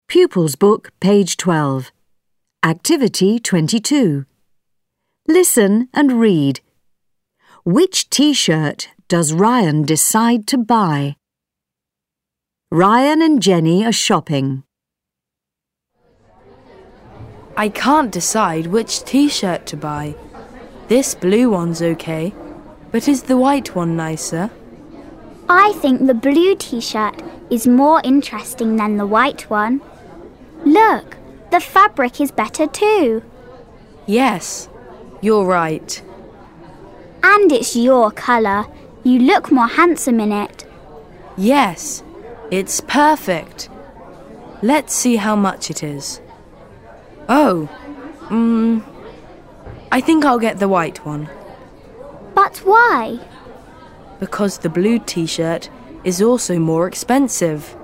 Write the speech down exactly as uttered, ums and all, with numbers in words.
Pupils Book, page twelve. Activity twenty-two. Listen and read. Which T-shirt does Ryan decide to buy? Ryan and Jenny are shopping. I can't decide which T-shirt to buy. This blue one's okay, but is the white one nicer? I think the blue T-shirt is more interesting than the white one. Look, the fabric is better too. Yes, you're right. And it's your colour. You look more handsome in it. Yes, it's perfect. Let's see how much it is. Oh, um, I think I'll get the white one. But why? Because the blue T-shirt is also more expensive.